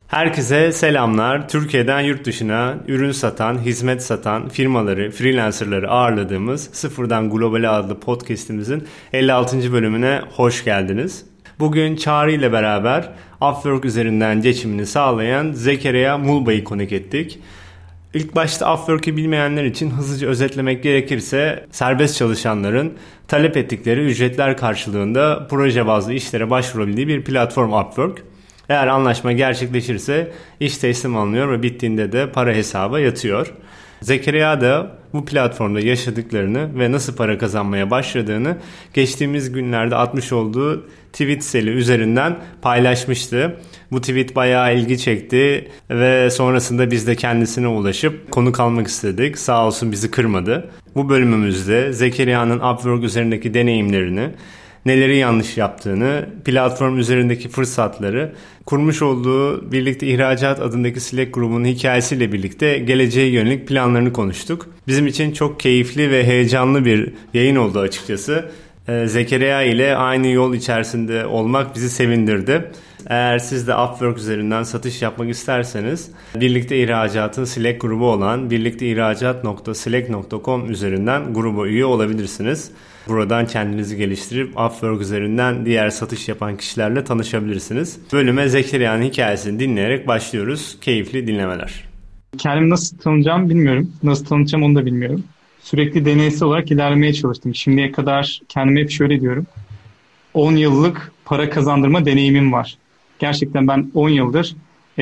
Herkese selamlar. Türkiye'den yurt dışına ürün satan, hizmet satan firmaları, freelancerları ağırladığımız Sıfırdan Globale adlı podcast'imizin 56. bölümüne hoş geldiniz. Bugün Çağrı ile beraber Upwork üzerinden geçimini sağlayan Zekeriya Mulba'yı konuk ettik. İlk başta Upwork'ü bilmeyenler için hızlıca özetlemek gerekirse serbest çalışanların talep ettikleri ücretler karşılığında proje bazlı işlere başvurabildiği bir platform Upwork. Eğer anlaşma gerçekleşirse iş teslim alınıyor ve bittiğinde de para hesaba yatıyor. Zekeriya da bu platformda yaşadıklarını ve nasıl para kazanmaya başladığını geçtiğimiz günlerde atmış olduğu tweet seli üzerinden paylaşmıştı. Bu tweet bayağı ilgi çekti ve sonrasında biz de kendisine ulaşıp konuk almak istedik. Sağ olsun bizi kırmadı. Bu bölümümüzde Zekeriya'nın Upwork üzerindeki deneyimlerini, neleri yanlış yaptığını, platform üzerindeki fırsatları, kurmuş olduğu Birlikte İhracat adındaki Slack grubunun hikayesiyle birlikte geleceğe yönelik planlarını konuştuk. Bizim için çok keyifli ve heyecanlı bir yayın oldu açıkçası. Zekeriya ile aynı yol içerisinde olmak bizi sevindirdi. Eğer siz de Upwork üzerinden satış yapmak isterseniz Birlikte İhracat'ın Slack grubu olan birlikteihracat.slack.com üzerinden gruba üye olabilirsiniz. Buradan kendinizi geliştirip Upwork üzerinden diğer satış yapan kişilerle tanışabilirsiniz. Bölüme Zekeriya'nın hikayesini dinleyerek başlıyoruz. Keyifli dinlemeler. Kendimi nasıl tanımlayacağımı bilmiyorum. Nasıl tanıtacağım onu da bilmiyorum. Sürekli deneysel olarak ilerlemeye çalıştım. Şimdiye kadar kendime hep şöyle diyorum. 10 yıllık para kazandırma deneyimim var. Gerçekten ben 10 yıldır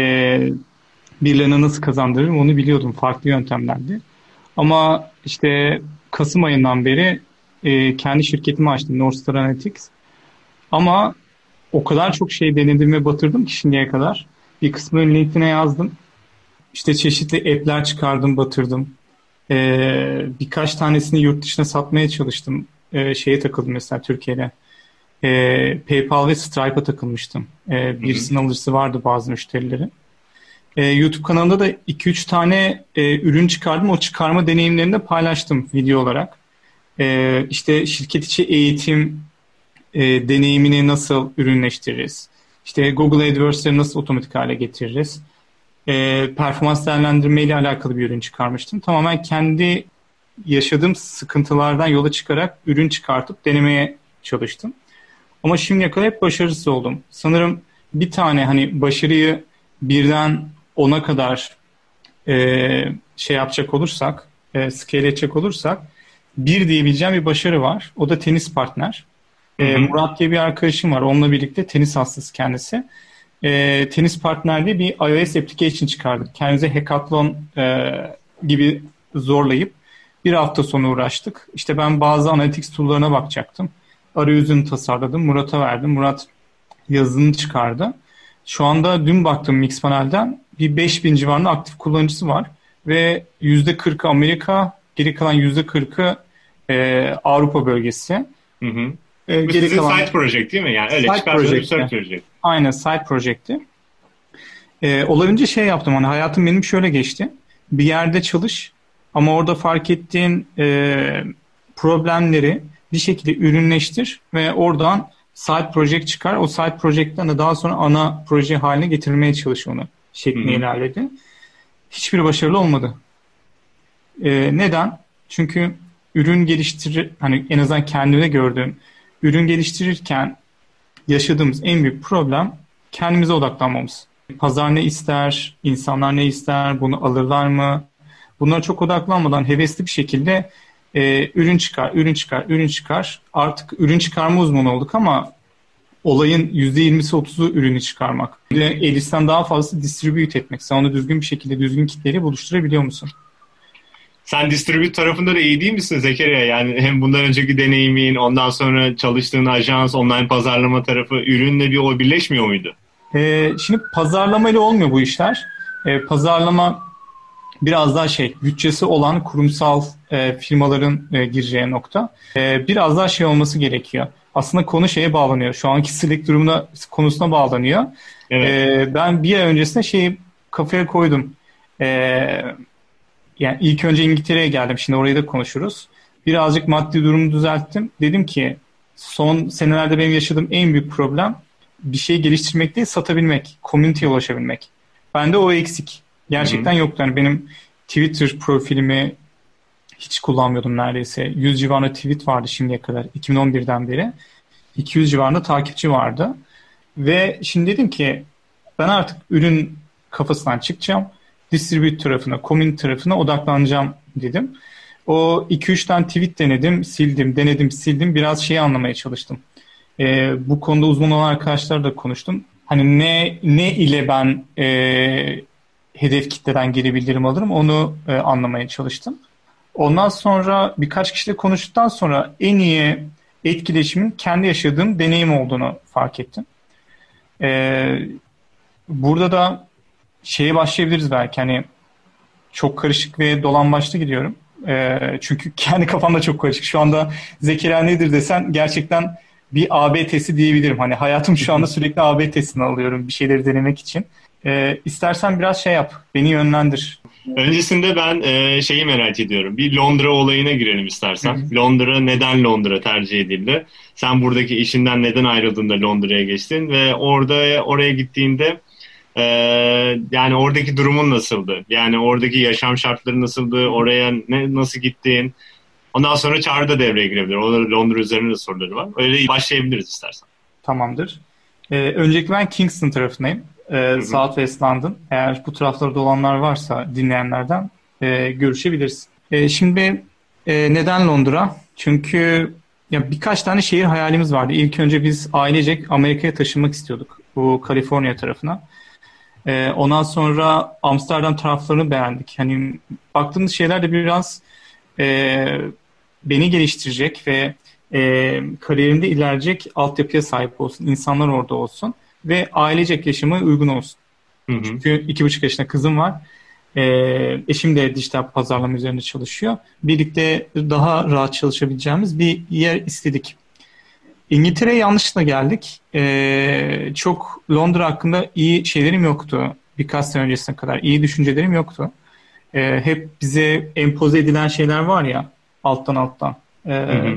birilerine nasıl kazandırırım onu biliyordum. Farklı yöntemlerdi. Ama işte Kasım ayından beri kendi şirketimi açtım. North Star Analytics. Ama o kadar çok şey denedim ve batırdım ki şimdiye kadar. Bir kısmını LinkedIn'e yazdım. İşte çeşitli app'ler çıkardım, batırdım. Birkaç tanesini yurt dışına satmaya çalıştım. Şeye takıldım mesela Türkiye'de. PayPal ve Stripe'a takılmıştım. Birisinin alıcısı vardı bazı müşterilerin. YouTube kanalında da 2-3 tane ürün çıkardım. O çıkarma deneyimlerini de paylaştım video olarak. İşte şirket içi eğitim deneyimini nasıl ürünleştiririz? İşte Google AdWords'leri nasıl otomatik hale getiririz? Performans değerlendirme ile alakalı bir ürün çıkarmıştım. Tamamen kendi yaşadığım sıkıntılardan yola çıkarak ürün çıkartıp denemeye çalıştım. Ama şimdiye kadar hep başarısız oldum. Sanırım bir tane hani başarıyı birden 10'a kadar şey yapacak olursak, scale edecek olursak bir diyebileceğim bir başarı var. O da tenis partner. Murat diye bir arkadaşım var. Onunla birlikte tenis hastası kendisi. Tenis partner diye bir iOS application çıkardık. Kendimize hackathon gibi zorlayıp bir hafta sonu uğraştık. İşte ben bazı analytics tool'larına bakacaktım. Arayüzünü tasarladım. Murat'a verdim. Murat yazılımını çıkardı. Şu anda dün baktım Mixpanel'den bir 5000 civarında aktif kullanıcısı var. Ve %40'ı Amerika, geri kalan %40'ı Avrupa bölgesi. Hı hı. Bu sizin kalan... side project değil mi? Yani öyle çıkarsanız bir side project. Aynen side project'ti. Olabildiğince şey yaptım. Hani hayatım benim şöyle geçti. Bir yerde çalış ama orada fark ettiğin problemleri bir şekilde ürünleştir ve oradan side project çıkar. O side project'ten de daha sonra ana proje haline getirmeye çalış onu şeklinde ilerledi. Hiçbir başarılı olmadı. Neden? Çünkü ürün geliştirir, hani en azından kendimde gördüğüm ürün geliştirirken yaşadığımız en büyük problem kendimize odaklanmamız. Pazar ne ister, insanlar ne ister, bunu alırlar mı? Bunlara çok odaklanmadan hevesli bir şekilde ürün çıkar, ürün çıkar, ürün çıkar. Artık ürün çıkarma uzmanı olduk ama olayın %20'si 30'u ürünü çıkarmak. Elis'ten daha fazla distribute etmek. Sen onu düzgün bir şekilde düzgün kitleyle buluşturabiliyor musun? Sen distribute tarafında da iyi değil misin Zekeriya? Yani hem bundan önceki deneyimin, ondan sonra çalıştığın ajans, online pazarlama tarafı ürünle o birleşmiyor muydu? Şimdi pazarlamayla olmuyor bu işler. Pazarlama biraz daha bütçesi olan kurumsal firmaların gireceği nokta. Biraz daha olması gerekiyor. Aslında konu şeye bağlanıyor. Şu anki Slack durumuna konusuna bağlanıyor. Evet. Ben bir ay öncesinde kafaya koydum. Yani ilk önce İngiltere'ye geldim. Şimdi orayı da konuşuruz. Birazcık maddi durumu düzelttim. Dedim ki son senelerde benim yaşadığım en büyük problem bir şey geliştirmek değil, satabilmek. Community'ye ulaşabilmek. Bende o eksik. Gerçekten yoktu. Yani benim Twitter profilimi hiç kullanmıyordum neredeyse. 100 civarında tweet vardı şimdiye kadar. 2011'den beri. 200 civarında takipçi vardı. Ve şimdi dedim ki ben artık ürün kafasından çıkacağım. Distribute tarafına, community tarafına odaklanacağım dedim. O 2-3 tane tweet denedim, sildim, denedim, sildim. Biraz şeyi anlamaya çalıştım. Bu konuda uzman olan arkadaşlarla konuştum. Hani ne ile ben hedef kitleden geri bildirim alırım onu anlamaya çalıştım. Ondan sonra birkaç kişiyle konuştuktan sonra en iyi etkileşimin kendi yaşadığım deneyim olduğunu fark ettim. Burada da şeye başlayabiliriz belki. Hani çok karışık ve dolambaçlı gidiyorum. Çünkü kendi kafamda çok karışık. Şu anda Zekeriya nedir desen gerçekten bir AB testi diyebilirim. Hani hayatım şu anda sürekli AB testini alıyorum bir şeyleri denemek için. İstersen biraz şey yap. Beni yönlendir. Öncesinde ben şeyi merak ediyorum. Bir Londra olayına girelim istersen. Hı hı. Londra, neden Londra tercih edildi? Sen buradaki işinden neden ayrıldığında Londra'ya geçtin ve oraya gittiğinde yani oradaki durumun nasıldı? Yani oradaki yaşam şartları nasıldı? Oraya nasıl gittin? Ondan sonra Çağrı da devreye girebilir. Orada Londra üzerine de soruları var. Öyle başlayabiliriz istersen. Tamamdır. Öncelikle ben Kingston tarafındayım. South West London. Eğer bu taraflarda olanlar varsa dinleyenlerden görüşebiliriz. Şimdi neden Londra? Çünkü ya birkaç tane şehir hayalimiz vardı. İlk önce biz ailecek Amerika'ya taşınmak istiyorduk. Bu Kaliforniya tarafına. Ondan sonra Amsterdam taraflarını beğendik. Hani baktığımız şeyler de biraz beni geliştirecek ve kariyerimde ilerleyecek altyapıya sahip olsun. İnsanlar orada olsun. Ve ailecek yaşama uygun olsun. Hı hı. Çünkü 2,5 yaşında kızım var. Eşim de dijital pazarlama üzerinde çalışıyor. Birlikte daha rahat çalışabileceğimiz bir yer istedik. İngiltere'ye yanlışlıkla geldik. Çok Londra hakkında iyi şeylerim yoktu. Birkaç sene öncesine kadar iyi düşüncelerim yoktu. Hep bize empoze edilen şeyler var ya alttan. Hı hı.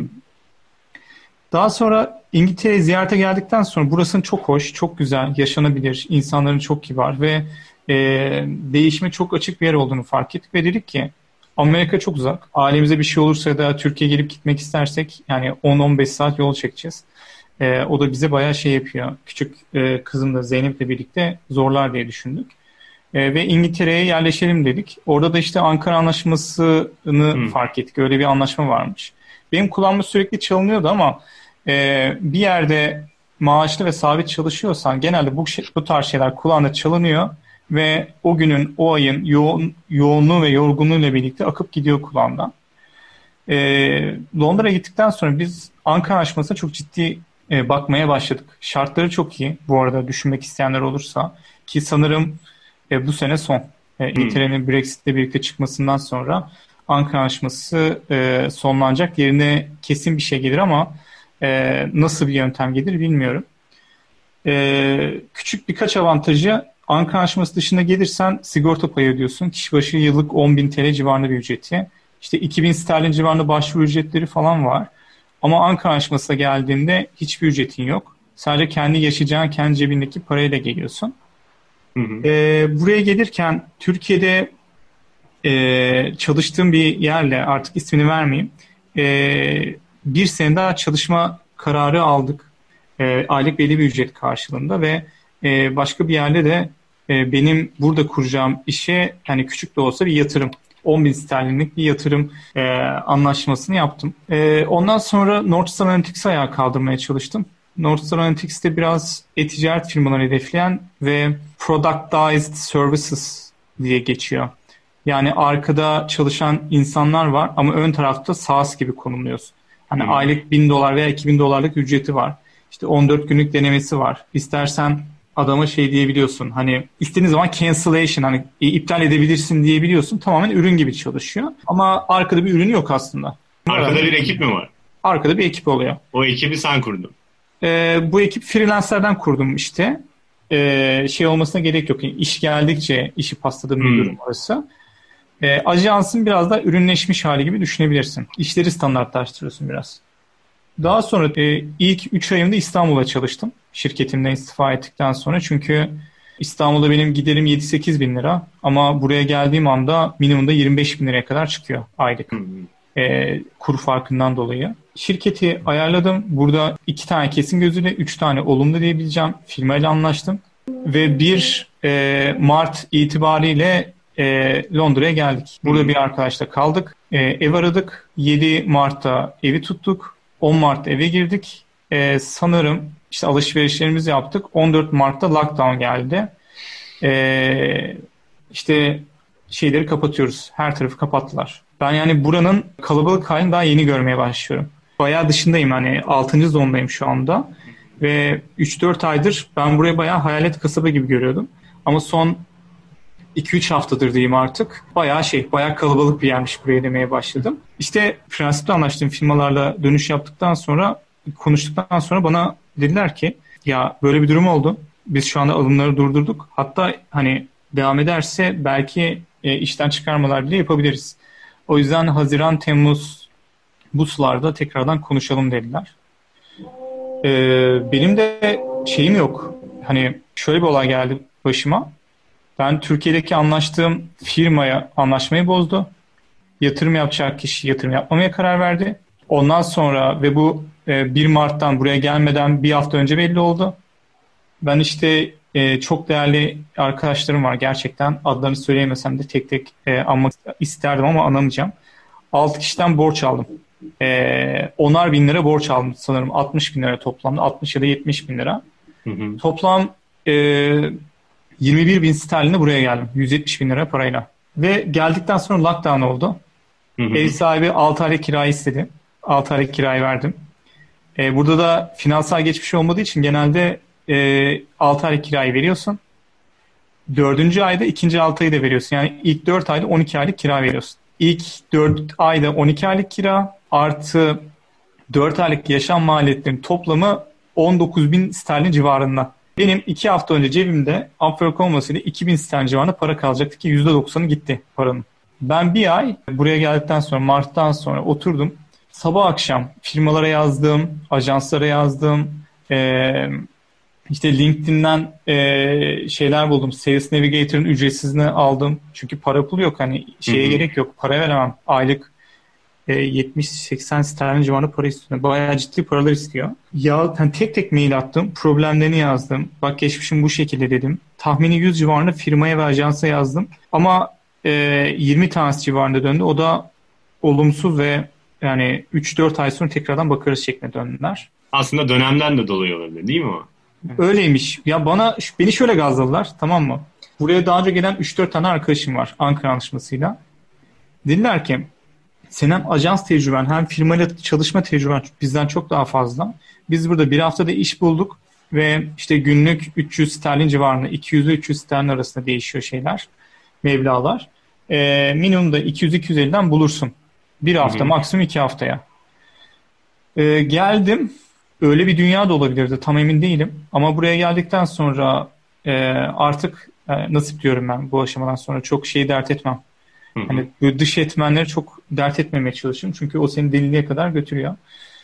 Daha sonra İngiltere'ye ziyarete geldikten sonra burasının çok hoş, çok güzel, yaşanabilir, insanların çok kibar ve değişime çok açık bir yer olduğunu fark ettik ve dedik ki Amerika çok uzak. Ailemize bir şey olursa da Türkiye'ye gelip gitmek istersek yani 10-15 saat yol çekeceğiz. O da bize bayağı şey yapıyor. Küçük kızım da Zeynep'le birlikte zorlar diye düşündük. Ve İngiltere'ye yerleşelim dedik. Orada da işte Ankara Anlaşması'nı fark ettik. Öyle bir anlaşma varmış. Benim kulağıma sürekli çalınıyordu ama bir yerde maaşlı ve sabit çalışıyorsan genelde bu tarz şeyler kulağına çalınıyor ve o günün, o ayın yoğunluğu ve yorgunluğuyla birlikte akıp gidiyor kulağından. Londra'ya gittikten sonra biz Ankara Anlaşması'na çok ciddi bakmaya başladık. Şartları çok iyi bu arada düşünmek isteyenler olursa ki sanırım bu sene son. İngiltere'nin Brexit'le birlikte çıkmasından sonra Ankara Anlaşması sonlanacak. Yerine kesin bir şey gelir ama nasıl bir yöntem gelir bilmiyorum. Küçük birkaç avantajı Ankara Anlaşması dışında gelirsen sigorta payı ödüyorsun. Kişi başı yıllık 10.000 TL civarında bir ücreti. İşte 2.000 sterlin civarında başvuru ücretleri falan var. Ama Ankara Anlaşması'na geldiğinde hiçbir ücretin yok. Sadece kendi yaşayacağın, kendi cebindeki parayla geliyorsun. Hı hı. Buraya gelirken Türkiye'de çalıştığım bir yerle artık ismini vermeyeyim. Bir sene daha çalışma kararı aldık. Aylık belli bir ücret karşılığında ve başka bir yerde de benim burada kuracağım işe yani küçük de olsa bir yatırım. 10.000 sterlinlik bir yatırım anlaşmasını yaptım. Ondan sonra Northstar Analytics'i ayağa kaldırmaya çalıştım. Northstar Analytics'te biraz e-ticaret firmaları hedefleyen ve productized services diye geçiyor. Yani arkada çalışan insanlar var ama ön tarafta SaaS gibi konumluyorsun. Hani aylık $1.000 veya $2.000 ücreti var. İşte 14 günlük denemesi var. İstersen adama şey diyebiliyorsun. Hani istediğin zaman cancellation hani iptal edebilirsin diyebiliyorsun. Tamamen ürün gibi çalışıyor. Ama arkada bir ürün yok aslında. Arkada bir ekip mi var? Arkada bir ekip oluyor. O ekibi sen kurdun. Bu ekip freelancerden kurdum işte. Şey olmasına gerek yok. Yani iş geldikçe işi pasladığım bir durum orası. Ajansın biraz da ürünleşmiş hali gibi düşünebilirsin. İşleri standartlaştırıyorsun biraz. Daha sonra ilk 3 ayımda İstanbul'a çalıştım. Şirketimden istifa ettikten sonra. Çünkü İstanbul'da benim giderim 7-8 bin lira ama buraya geldiğim anda minimumda 25 bin liraya kadar çıkıyor aylık. Kur farkından dolayı. Şirketi ayarladım. Burada 2 tane kesin gözüyle 3 tane olumlu diyebileceğim. Firmayla anlaştım. Ve 1 Mart itibariyle Londra'ya geldik. Burada bir arkadaşla kaldık. Ev aradık. 7 Mart'ta evi tuttuk. 10 Mart'ta eve girdik. Sanırım işte alışverişlerimizi yaptık. 14 Mart'ta lockdown geldi. İşte şeyleri kapatıyoruz. Her tarafı kapattılar. Ben yani buranın kalabalık halini daha yeni görmeye başlıyorum. Bayağı dışındayım, hani 6. zondayım şu anda. Ve 3-4 aydır ben burayı bayağı hayalet kasaba gibi görüyordum. Ama son 2-3 haftadır diyeyim artık. Bayağı kalabalık bir yermiş buraya demeye başladım. İşte prensiple anlaştığım firmalarla dönüş yaptıktan sonra, konuştuktan sonra bana dediler ki ya böyle bir durum oldu. Biz şu anda alımları durdurduk. Hatta hani devam ederse belki işten çıkarmalar bile yapabiliriz. O yüzden Haziran, Temmuz bu sularda tekrardan konuşalım dediler. Benim de şeyim yok. Hani şöyle bir olay geldi başıma. Ben Türkiye'deki anlaştığım firmaya anlaşmayı bozdu. Yatırım yapacak kişi yatırım yapmamaya karar verdi. Ondan sonra ve bu 1 Mart'tan buraya gelmeden bir hafta önce belli oldu. Ben işte çok değerli arkadaşlarım var gerçekten. Adlarını söyleyemesem de tek tek anmak isterdim ama anamayacağım. 6 kişiden borç aldım. 10'ar bin lira borç aldım sanırım. 60 bin lira toplamda. 60 ya da 70 bin lira. Toplam 21 bin sterline buraya geldim. 170 bin lira parayla. Ve geldikten sonra lockdown oldu. Ev sahibi 6 aylık kirayı istedi. 6 aylık kirayı verdim. Burada da finansal geçmiş olmadığı için genelde 6 aylık kirayı veriyorsun. 4. ayda 2. 6 ayı da veriyorsun. Yani ilk 4 ayda 12 aylık kira veriyorsun. İlk 4 ayda 12 aylık kira artı 4 aylık yaşam maliyetlerinin toplamı 19 bin sterlin civarında. Benim 2 hafta önce cebimde Upwork olmasıyla 2 bin sterlin civarında para kalacaktı ki %90'ı gitti paranın. Ben bir ay buraya geldikten sonra, Mart'tan sonra oturdum. Sabah akşam firmalara yazdım, ajanslara yazdım. İşte LinkedIn'den şeyler buldum. Sales Navigator'ın ücretsizini aldım. Çünkü para pulu yok. Hani şeye gerek yok. Para veremem. Aylık 70-80 sterlin civarında para istiyor. Bayağı ciddi paralar istiyor. Ya hani tek tek mail attım. Problemlerini yazdım. Bak geçmişim bu şekilde dedim. Tahmini 100 civarında firmaya ve ajansa yazdım. Ama 20 tanesi civarında döndü. O da olumsuz ve yani 3-4 ay sonra tekrardan bakarız şeklinde döndüler. Aslında dönemden de dolayı olabilir değil mi o? Öyleymiş. Ya beni şöyle gazladılar, tamam mı? Buraya daha önce gelen 3-4 tane arkadaşım var Ankara anlaşmasıyla. Dediler ki senin ajans tecrüben hem firmayla çalışma tecrüben bizden çok daha fazla. Biz burada bir haftada iş bulduk ve işte günlük 300 sterlin civarında, 200 ile 300 sterlin arasında değişiyor şeyler, meblağlar. Minimumda 200-250'den bulursun. Bir hafta, maksimum 2 haftaya. Geldim. Öyle bir dünya da olabilirdi. Tam emin değilim. Ama buraya geldikten sonra artık nasip diyorum ben bu aşamadan sonra çok şeyi dert etmem. Hani bu dış etmenleri çok dert etmemeye çalışıyorum. Çünkü o seni deliliğe kadar götürüyor.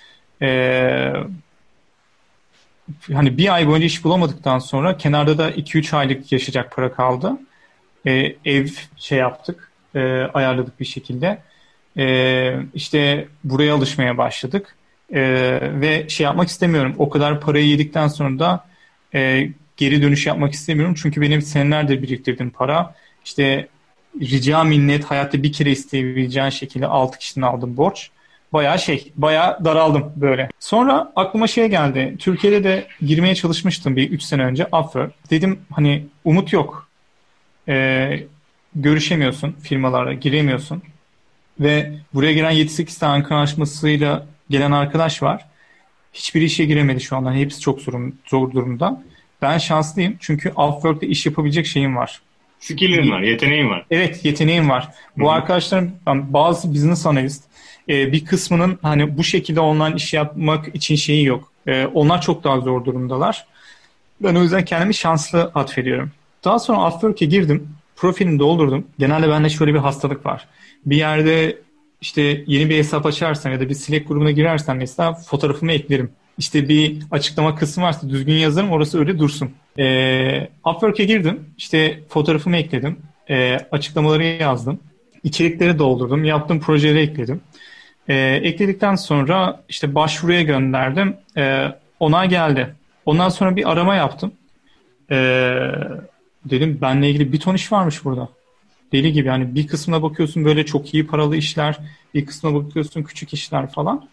Hani bir ay boyunca iş bulamadıktan sonra kenarda da 2-3 aylık yaşayacak para kaldı. Ev şey yaptık. Ayarladık bir şekilde. İşte buraya alışmaya başladık. Ve şey yapmak istemiyorum. O kadar parayı yedikten sonra da geri dönüş yapmak istemiyorum. Çünkü benim senelerdir biriktirdiğim para. İşte rica minnet hayatta bir kere isteyebileceğin şekilde 6 kişiden aldım borç. Bayağı daraldım böyle. Sonra aklıma şey geldi. Türkiye'de de girmeye çalışmıştım bir 3 sene önce Upwork. Dedim hani umut yok. Görüşemiyorsun firmalarla, giremiyorsun. Ve buraya gelen 7-8 tane Ankara anlaşmasıyla gelen arkadaş var. Hiçbir işe giremedi şu anda. Hepsi çok zor durumda. Ben şanslıyım çünkü Upwork'ta iş yapabilecek şeyim var. Skill'in var, yeteneğin var. Evet, yeteneğim var. Bu arkadaşlarım bazı business analist bir kısmının hani bu şekilde online iş yapmak için şeyi yok. Onlar çok daha zor durumdalar. Ben o yüzden kendimi şanslı atfediyorum. Daha sonra Upwork'e girdim. Profilimi doldurdum. Genelde bende şöyle bir hastalık var. Bir yerde işte yeni bir hesap açarsam ya da bir Slack grubuna girersem mesela fotoğrafımı eklerim. İşte bir açıklama kısmı varsa düzgün yazarım, orası öyle dursun. Upwork'e girdim. İşte fotoğrafımı ekledim. Açıklamaları yazdım. İçerikleri doldurdum. Yaptığım projeleri ekledim. Ekledikten sonra işte başvuruya gönderdim. Onay geldi. Ondan sonra bir arama yaptım. Ee, Dedim benle ilgili bir ton iş varmış burada. Deli gibi, yani bir kısmına bakıyorsun böyle çok iyi paralı işler, bir kısmına bakıyorsun küçük işler falan.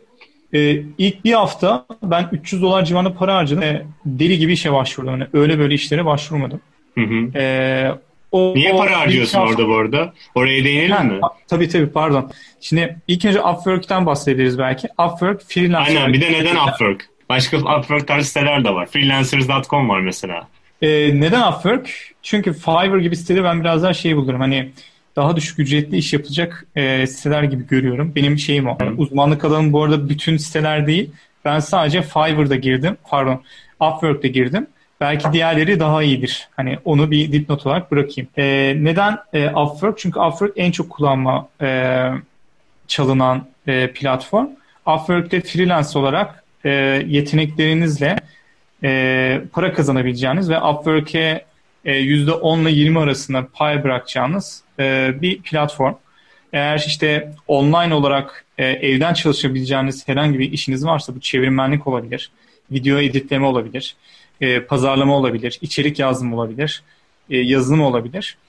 İlk bir hafta ben $300 civarında para harcadım. Deli gibi işe başvurdum. Yani öyle böyle işlere başvurmadım. Hı hı. Ee, o, Niye o para bir iki harcıyorsun hafta... orada bu arada? Oraya değinelim mi? Tabii pardon. Şimdi ilk önce Upwork'ten bahsedebiliriz belki. Upwork freelance Aynen. olarak. Bir de neden Upwork? Başka Upwork tarzı siteler de var. Freelancers.com var mesela. Neden Upwork? Çünkü Fiverr gibi sitede ben biraz daha şey bulurum. Hani daha düşük ücretli iş yapılacak siteler gibi görüyorum. Benim şeyim o. Hı. Uzmanlık alanım bu arada bütün siteler değil. Ben sadece Fiverr'da girdim. Pardon. Upwork'ta girdim. Belki diğerleri daha iyidir. Hani onu bir dipnot olarak bırakayım. Neden Upwork? Çünkü Upwork en çok kullanma çalınan platform. Upwork'te freelance olarak yeteneklerinizle para kazanabileceğiniz ve Upwork'e %10 ile 20 arasında pay bırakacağınız bir platform. Eğer işte online olarak evden çalışabileceğiniz herhangi bir işiniz varsa, bu çevirmenlik olabilir, video editleme olabilir, pazarlama olabilir, içerik yazım olabilir, yazılım olabilir.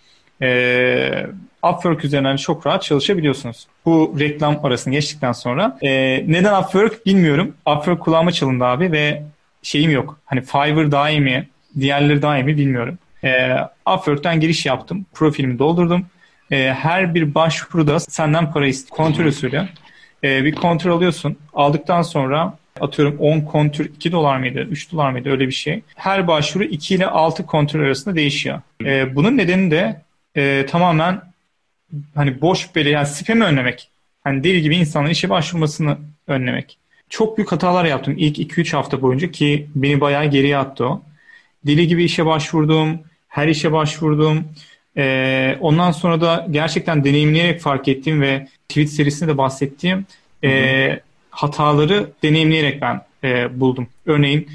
Upwork üzerinden çok rahat çalışabiliyorsunuz. Bu reklam arasını geçtikten sonra. Neden Upwork bilmiyorum. Upwork kulağıma çalındı abi ve şeyim yok. Hani Fiverr daha iyi mi, diğerleri daha iyi mi bilmiyorum. Upwork'ten giriş yaptım. Profilimi doldurdum. Her bir başvuruda senden para istiyor. Kontür usulü. Bir kontür alıyorsun. Aldıktan sonra atıyorum 10 kontür $2 mıydı, $3 mıydı, öyle bir şey. Her başvuru 2 ile 6 kontür arasında değişiyor. Bunun nedeni de tamamen hani boş böyle, yani spam'i önlemek. Hani deli gibi insanların işe başvurmasını önlemek. Çok büyük hatalar yaptım ilk 2-3 hafta boyunca ki beni bayağı geriye attı o. Deli gibi işe başvurdum, her işe başvurdum. Ondan sonra da gerçekten deneyimleyerek fark ettiğim ve tweet serisinde de bahsettiğim hataları deneyimleyerek ben buldum. Örneğin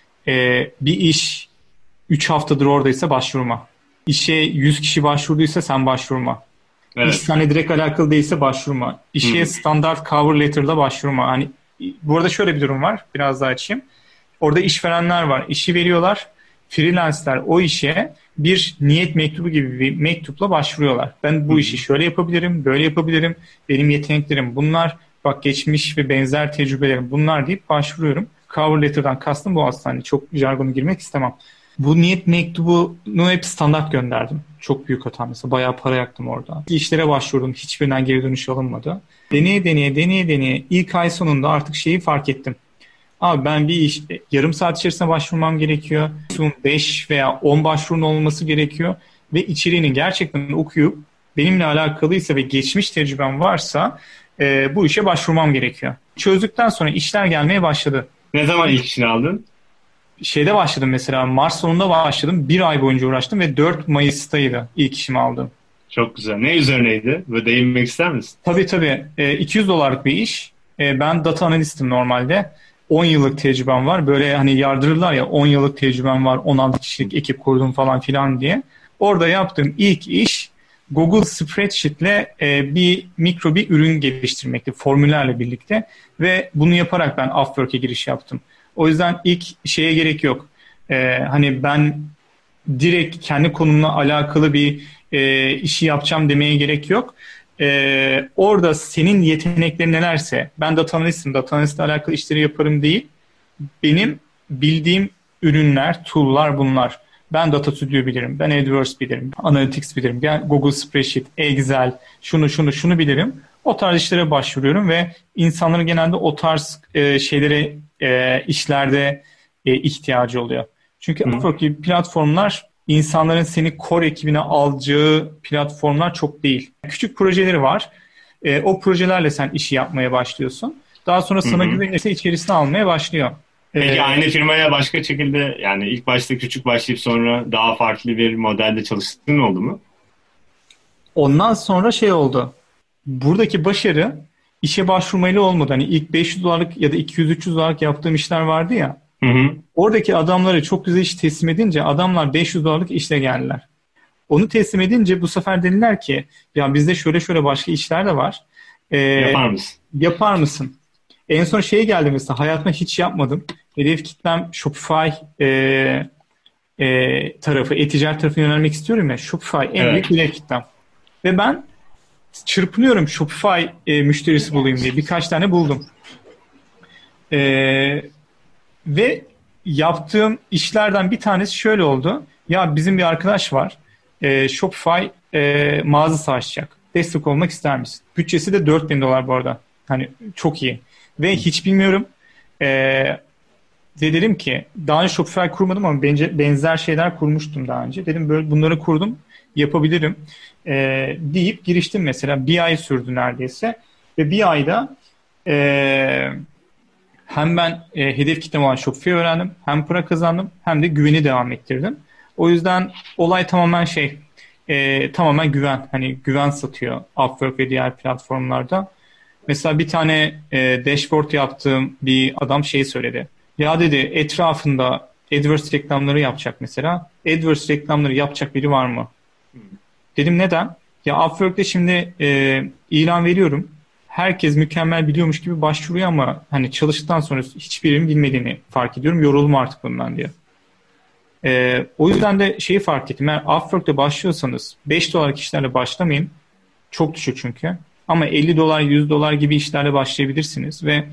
bir iş 3 haftadır oradaysa başvurma. İşe 100 kişi başvurduysa sen başvurma. Evet. İş seninle direkt alakalı değilse başvurma. İşe standart cover letter'la başvurma. Hani bu arada şöyle bir durum var. Biraz daha açayım. Orada işverenler var. İşi veriyorlar. Freelance'ler o işe bir niyet mektubu gibi bir mektupla başvuruyorlar. Ben bu işi şöyle yapabilirim, böyle yapabilirim. Benim yeteneklerim bunlar. Bak geçmiş ve benzer tecrübelerim bunlar deyip başvuruyorum. Cover letter'dan kastım bu aslında. Hani çok jargona girmek istemem. Bu niyet mektubunu hep standart gönderdim. Çok büyük hata mesela. Bayağı para yaktım orada. İşlere başvurdum. Hiçbirinden geri dönüş alınmadı. Deneye ilk ay sonunda artık şeyi fark ettim. Abi ben bir iş yarım saat içerisinde başvurmam gerekiyor. 5 veya 10 başvurun olması gerekiyor. Ve içeriğini gerçekten okuyup benimle alakalıysa ve geçmiş tecrübem varsa bu işe başvurmam gerekiyor. Çözdükten sonra işler gelmeye başladı. Ne zaman ilk işini aldın? Şeyde başladım mesela, Mart sonunda başladım. 1 ay boyunca uğraştım ve 4 Mayıs'taydı ilk işimi aldım. Çok güzel. Ne üzerineydi? Böyle değinmek ister misin? Tabii. $200 bir iş. Ben data analistim normalde. 10 yıllık tecrübem var. Böyle hani yardırırlar ya, 10 yıllık tecrübem var, 16 kişilik ekip kurdum falan filan diye. Orada yaptığım ilk iş Google Spreadsheet'le bir ürün geliştirmekti formüllerle birlikte ve bunu yaparak ben Upwork'e giriş yaptım. O yüzden ilk şeye gerek yok. Hani ben direkt kendi konumla alakalı bir işi yapacağım demeye gerek yok. Orada senin yeteneklerin nelerse, ben data analistim, data analistle alakalı işleri yaparım değil. Benim bildiğim ürünler, tool'lar bunlar. Ben Data Studio bilirim, ben AdWords bilirim, Analytics bilirim, Google Spreadsheet, Excel, şunu bilirim. O tarz işlere başvuruyorum ve insanların genelde o tarz şeylere, işlerde ihtiyacı oluyor. Çünkü Upwork gibi platformlar insanların seni core ekibine alacağı platformlar çok değil. Küçük projeleri var. O projelerle sen işi yapmaya başlıyorsun. Daha sonra sana güvenirse içerisine almaya başlıyor. Peki aynı firmaya başka şekilde, yani ilk başta küçük başlayıp sonra daha farklı bir modelde çalıştığın oldu mu? Ondan sonra şey oldu. Buradaki başarı işe başvurmayla olmadı. Hani ilk $500 ya da $200-300 yaptığım işler vardı ya. Hı hı. Oradaki adamlara çok güzel iş teslim edince adamlar $500 işle geldiler. Onu teslim edince bu sefer dediler ki ya bizde şöyle şöyle başka işler de var. Yapar mısın? Yapar mısın? En son şey geldi mesela, hayatımda hiç yapmadım. Hedef kitlem Shopify tarafı, e-ticaret tarafına yönelmek istiyorum ya. Shopify en büyük hedef kitlem. Ve ben çırpınıyorum Shopify müşterisi bulayım diye. Birkaç tane buldum. Ve yaptığım işlerden bir tanesi şöyle oldu. Ya bizim bir arkadaş var. Shopify mağazası açacak. Destek olmak ister misin? Bütçesi de $4.000 bu arada. Hani çok iyi. Ve hiç bilmiyorum. Dedim ki daha önce Shopify kurmadım ama benzer şeyler kurmuştum daha önce. Dedim böyle bunları kurdum. Yapabilirim. Deyip giriştim mesela. Bir ay sürdü neredeyse. Ve bir ayda hem ben hedef kitlem olan Shopify öğrendim. Hem para kazandım. Hem de güveni devam ettirdim. O yüzden olay tamamen tamamen güven. Hani güven satıyor Upwork ve diğer platformlarda. Mesela bir tane dashboard yaptığım bir adam söyledi. Ya dedi etrafında AdWords reklamları yapacak mesela. AdWords reklamları yapacak biri var mı? Dedim neden? Ya Upwork'te şimdi ilan veriyorum. Herkes mükemmel biliyormuş gibi başvuruyor ama hani çalıştıktan sonra hiçbirinin bilmediğini fark ediyorum. Yoruldum artık bundan diye. O yüzden de fark ettim. Eğer Upwork'te başlıyorsanız $5 işlerle başlamayın. Çok düşük çünkü. Ama $50, $100 gibi işlerle başlayabilirsiniz ve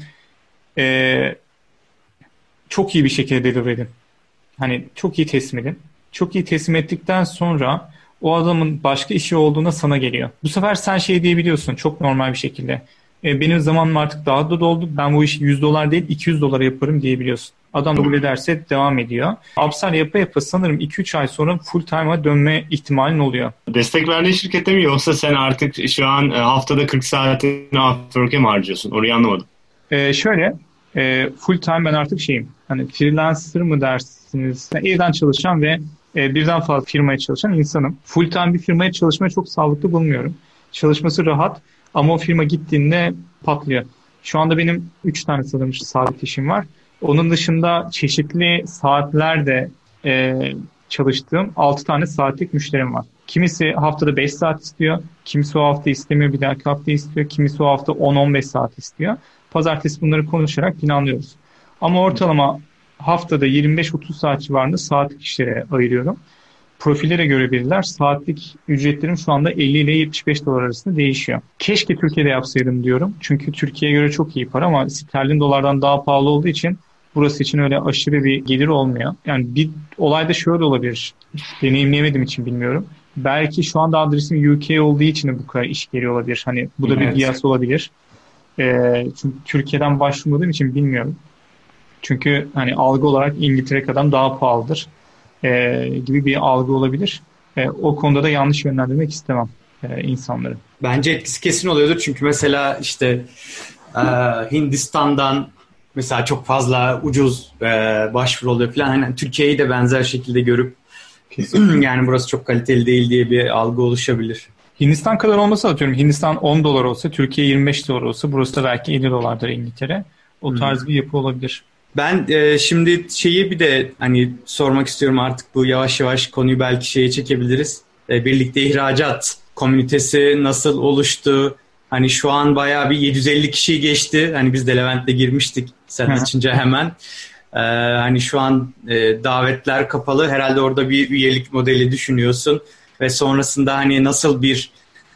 çok iyi bir şekilde deliver edin. Hani çok iyi teslim edin. Çok iyi teslim ettikten sonra o adamın başka işi olduğunda sana geliyor. Bu sefer sen diyebiliyorsun çok normal bir şekilde. Benim zamanım artık daha da doldu. Ben bu işi $100 değil $200 yaparım diyebiliyorsun. Adam kabul ederse devam ediyor. Upsell yapa sanırım 2-3 ay sonra full time'a dönme ihtimalin oluyor. Destek verdiğin şirkette mi yoksa sen artık şu an haftada 40 saatini Upwork'e mi harcıyorsun? Orayı anlamadım. Full time ben artık hani freelancer mı dersiniz? Evden çalışan ve birden fazla firmaya çalışan insanım. Full time bir firmaya çalışmayı çok sağlıklı bulmuyorum. Çalışması rahat ama o firma gittiğinde patlıyor. Şu anda benim 3 tane sanırım sabit işim var. Onun dışında çeşitli saatlerde çalıştığım 6 tane saatlik müşterim var. Kimisi haftada 5 saat istiyor. Kimisi o hafta istemiyor, bir dahaki hafta istiyor. Kimisi o hafta 10-15 saat istiyor. Pazartesi bunları konuşarak planlıyoruz. Ama ortalama haftada 25-30 saat civarında saatlik işlere ayırıyorum. Profillere göre belirler. Saatlik ücretlerim şu anda 50 ile $75 arasında değişiyor. Keşke Türkiye'de yapsaydım diyorum. Çünkü Türkiye'ye göre çok iyi para ama sterlin dolardan daha pahalı olduğu için burası için öyle aşırı bir gelir olmuyor. Yani bir olay da şöyle olabilir. Deneyimleyemediğim için bilmiyorum. Belki şu anda adresim UK olduğu için de bu kadar iş geliyor olabilir. Hani bu da bir kıyas olabilir. Çünkü Türkiye'den başvurmadığım için bilmiyorum. Çünkü hani algı olarak İngiltere kadar daha pahalıdır gibi bir algı olabilir. O konuda da yanlış yönlendirmek istemem insanları. Bence etkisi kesin oluyordur. Çünkü mesela Hindistan'dan mesela çok fazla ucuz başvuru oluyor falan. Hani Türkiye'yi de benzer şekilde görüp yani burası çok kaliteli değil diye bir algı oluşabilir. Hindistan kadar olmasa atıyorum. Hindistan $10 olsa, Türkiye $25 olsa burası da belki $50 İngiltere. O tarz bir yapı olabilir. Ben şimdi bir de hani sormak istiyorum, artık bu yavaş yavaş konuyu belki çekebiliriz. Birlikte ihracat komünitesi nasıl oluştu? Hani şu an bayağı bir 750 kişiyi geçti. Hani biz de Levent'le girmiştik sen açınca hemen. Hani şu an davetler kapalı. Herhalde orada bir üyelik modeli düşünüyorsun. Ve sonrasında hani nasıl bir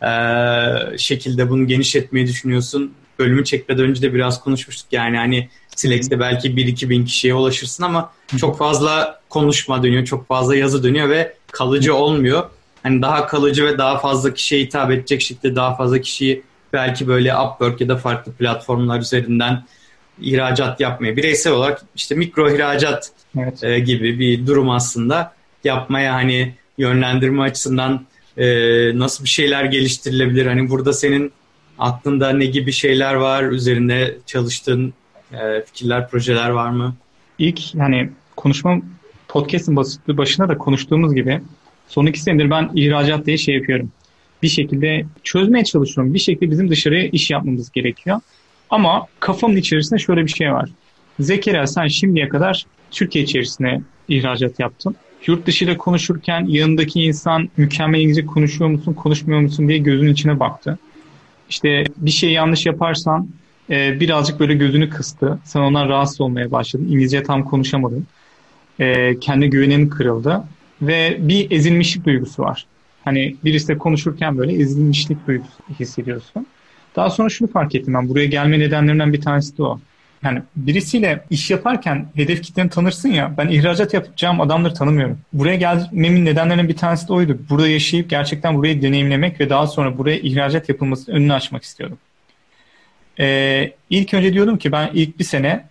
şekilde bunu genişletmeyi düşünüyorsun? Bölümü çekmeden önce de biraz konuşmuştuk. Yani hani Slack'te belki 1-2 bin kişiye ulaşırsın ama çok fazla konuşma dönüyor, çok fazla yazı dönüyor ve kalıcı olmuyor. Hani daha kalıcı ve daha fazla kişiye hitap edecek şekilde daha fazla kişiyi belki böyle Upwork ya da farklı platformlar üzerinden ihracat yapmaya, bireysel olarak mikro ihracat gibi bir durum aslında yapmaya, hani yönlendirme açısından nasıl bir şeyler geliştirilebilir? Hani burada senin aklında ne gibi şeyler var? Üzerinde çalıştığın fikirler, projeler var mı? İlk podcast'ın başına da konuştuğumuz gibi son 2 senedir ben ihracat diye yapıyorum. bir şekilde çözmeye çalışıyorum. Bir şekilde bizim dışarıya iş yapmamız gerekiyor. Ama kafamın içerisinde şöyle bir şey var. Zekeriya, sen şimdiye kadar Türkiye içerisine ihracat yaptın. Yurt dışıyla konuşurken yanındaki insan mükemmel İngilizce konuşuyor musun, konuşmuyor musun diye gözünün içine baktı. İşte bir şey yanlış yaparsan birazcık böyle gözünü kıstı. Sen ondan rahatsız olmaya başladın. İngilizce tam konuşamadın. Kendi güvenin kırıldı. Ve bir ezilmişlik duygusu var. Hani birisiyle konuşurken böyle ezilmişlik duygusu hissediyorsun. Daha sonra şunu fark ettim ben. Buraya gelme nedenlerinden bir tanesi de o. Yani birisiyle iş yaparken hedef kitleni tanırsın ya. Ben ihracat yapacağım adamları tanımıyorum. Buraya gelmemin nedenlerinden bir tanesi de oydu. Burada yaşayıp gerçekten burayı deneyimlemek ve daha sonra buraya ihracat yapılmasının önünü açmak istiyordum. İlk önce diyordum ki ben ilk bir sene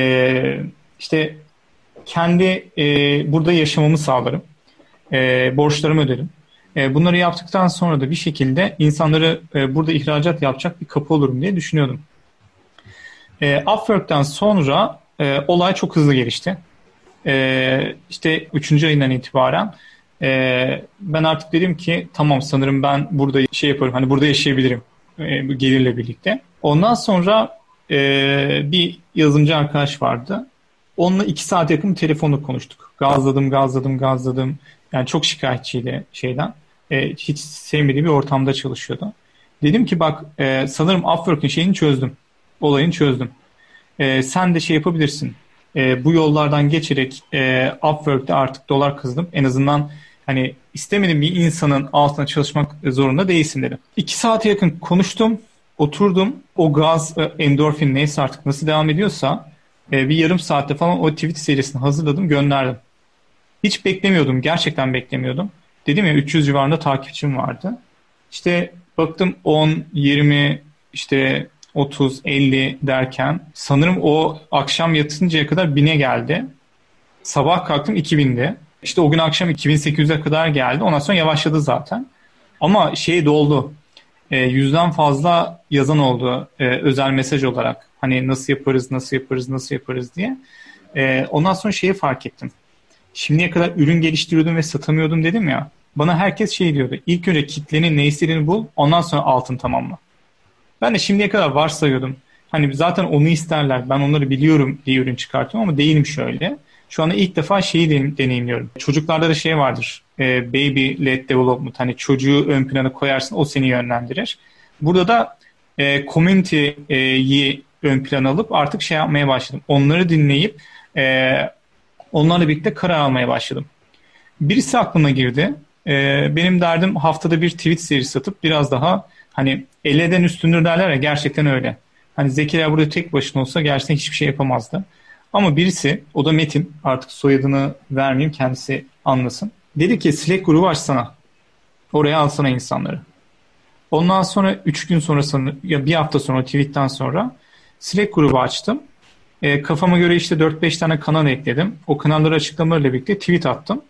işte kendi burada yaşamamı sağlarım. Borçlarımı öderim. Bunları yaptıktan sonra da bir şekilde insanları burada ihracat yapacak bir kapı olurum diye düşünüyordum. Upwork'tan sonra olay çok hızlı gelişti. İşte 3. ayından itibaren ben artık dedim ki tamam, sanırım ben burada şey yaparım, hani burada yaşayabilirim bu gelirle birlikte. Ondan sonra bir yazılımcı arkadaş vardı. Onunla 2 saat yakın telefonla konuştuk. Gazladım. Yani çok şikayetçiydi şeyden. Hiç sevmediği bir ortamda çalışıyordu. Dedim ki bak, sanırım Upwork'ın şeyini çözdüm. Olayını çözdüm. Sen de şey yapabilirsin. Bu yollardan geçerek Upwork'te artık dolar kazanıp en azından hani istemediğin bir insanın altına çalışmak zorunda değilsin dedim. 2 saate yakın konuştum. Oturdum. O gaz, endorfin neyse artık nasıl devam ediyorsa bir yarım saatte falan o tweet serisini hazırladım, gönderdim. Hiç beklemiyordum. Gerçekten beklemiyordum. Dedim ya, 300 civarında takipçim vardı. İşte baktım 10, 20, işte 30, 50 derken sanırım o akşam yatıncaya kadar 1000'e geldi. Sabah kalktım 2000'de. İşte o gün akşam 2800'e kadar geldi. Ondan sonra yavaşladı zaten. Ama şey doldu. 100'den fazla yazan oldu özel mesaj olarak. Hani nasıl yaparız diye. Ondan sonra şeyi fark ettim. Şimdiye kadar ürün geliştiriyordum ve satamıyordum dedim ya. Bana herkes şey diyordu. İlk önce kitlenin ne istediğini bul, ondan sonra altın tamamla. Ben de şimdiye kadar varsayıyordum. Hani zaten onu isterler, ben onları biliyorum diye ürün çıkartıyorum ama değilim şöyle. Şu anda ilk defa şeyi deneyimliyorum. Çocuklarda da şey vardır. Baby led development. Hani çocuğu ön plana koyarsın, o seni yönlendirir. Burada da community'yi ön plana alıp artık şey yapmaya başladım. Onları dinleyip onlarla birlikte karar almaya başladım. Birisi aklıma girdi. Benim derdim haftada bir tweet serisi atıp biraz daha hani eleden üstündür derler ya, gerçekten öyle. Hani Zekeriya burada tek başına olsa gerçekten hiçbir şey yapamazdı. Ama birisi, o da Metin, artık soyadını vermeyeyim kendisi anlasın. Dedi ki Slack grubu açsana. Oraya alsana insanları. Ondan sonra 3 gün sonra ya bir hafta sonra tweetten sonra Slack grubu açtım. Kafama göre işte 4-5 tane kanal ekledim. O kanalları açıklamalarıyla birlikte tweet attım.